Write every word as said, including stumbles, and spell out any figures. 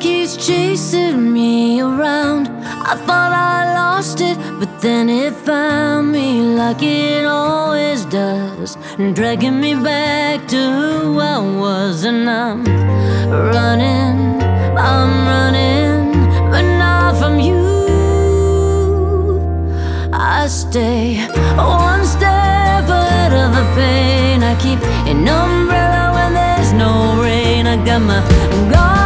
keeps chasing me around. I thought I lost it, but then it found me like it always does, dragging me back to who I was. And I'm running, I'm running, but not from you. I stay one step ahead of the pain. I keep an umbrella when there's no rain. I got my guard